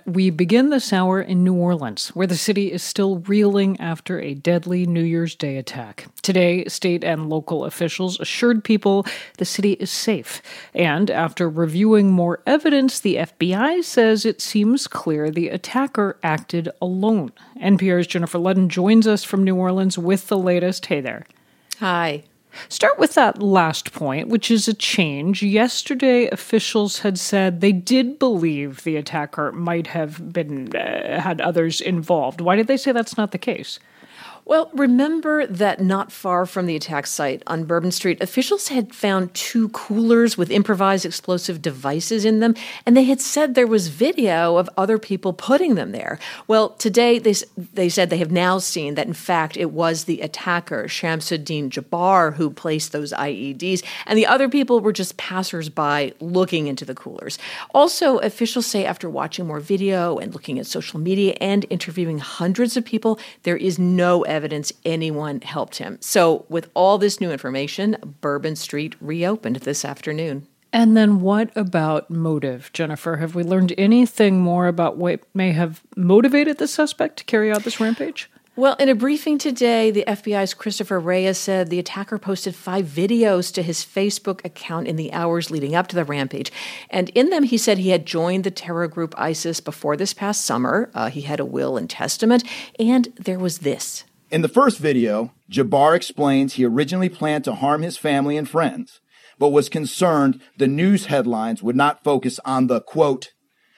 we begin this hour in New Orleans, where the city is still reeling after a deadly New Year's Day attack. Today, state and local officials assured people the city is safe. And after reviewing more evidence, the FBI says it seems clear the attacker acted alone. NPR's Jennifer Ludden joins us from New Orleans with the latest. Hey there. Hi. Start with that last point, which is a change. Yesterday, officials had said they did believe the attacker might have been had others involved. Why did they say that's not the case? Well, remember that not far from the attack site on Bourbon Street, officials had found 2 coolers with improvised explosive devices in them, and they had said there was video of other people putting them there. Well, today they said they have now seen that, in fact, it was the attacker, Shamsuddin Jabbar, who placed those IEDs, and the other people were just passersby looking into the coolers. Also, officials say after watching more video and looking at social media and interviewing hundreds of people, there is no evidence anyone helped him. So with all this new information, Bourbon Street reopened this afternoon. And then what about motive, Jennifer? Have we learned anything more about what may have motivated the suspect to carry out this rampage? Well, in a briefing today, the FBI's Christopher Reyes said the attacker posted 5 videos to his Facebook account in the hours leading up to the rampage. And in them, he said he had joined the terror group ISIS before this past summer. He had a will and testament. And there was this. In the first video, Jabbar explains he originally planned to harm his family and friends, but was concerned the news headlines would not focus on the, quote,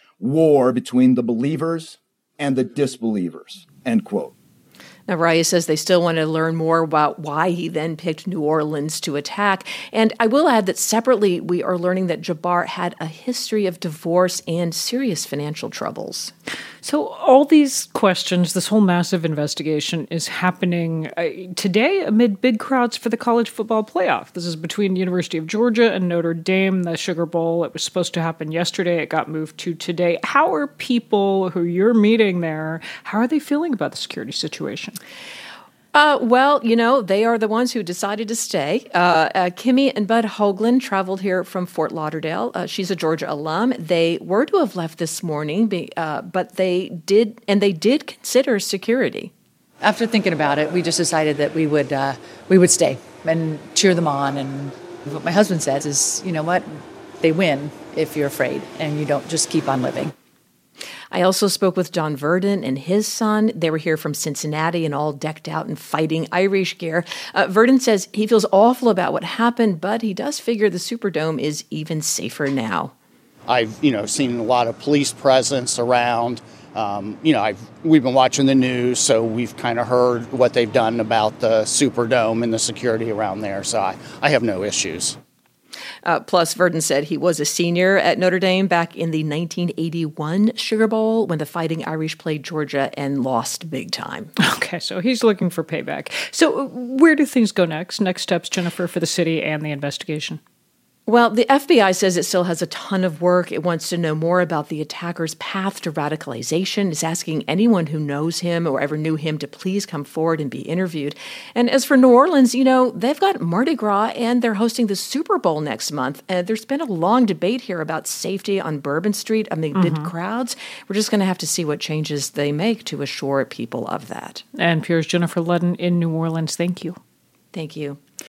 war between the believers and the disbelievers, end quote. Now, Reyes says they still want to learn more about why he then picked New Orleans to attack. And I will add that separately, we are learning that Jabbar had a history of divorce and serious financial troubles. So all these questions, this whole massive investigation is happening today amid big crowds for the college football playoff. This is between the University of Georgia and Notre Dame, the Sugar Bowl. It was supposed to happen yesterday. It got moved to today. How are people who you're meeting there, how are they feeling about the security situation? Well, you know, they are the ones who decided to stay. Kimmy and Bud Hoagland traveled here from Fort Lauderdale. She's a Georgia alum. They were to have left this morning, but they did consider security. After thinking about it, we just decided that we would stay and cheer them on. And what my husband says is, you know what, they win if you're afraid and you don't just keep on living. I also spoke with John Verdon and his son. They were here from Cincinnati and all decked out in fighting Irish gear. Verdon says he feels awful about what happened, but he does figure the Superdome is even safer now. I've, seen a lot of police presence around. We've been watching the news, so we've kind of heard what they've done about the Superdome and the security around there. So I have no issues. Plus, Verdon said he was a senior at Notre Dame back in the 1981 Sugar Bowl when the Fighting Irish played Georgia and lost big time. Okay, so he's looking for payback. So where do things go next? Next steps, Jennifer, for the city and the investigation? Well, the FBI says it still has a ton of work. It wants to know more about the attacker's path to radicalization. It's asking anyone who knows him or ever knew him to please come forward and be interviewed. And as for New Orleans, they've got Mardi Gras and they're hosting the Super Bowl next month. There's been a long debate here about safety on Bourbon Street amid crowds. We're just going to have to see what changes they make to assure people of that. And NPR's Jennifer Ludden in New Orleans. Thank you. Thank you.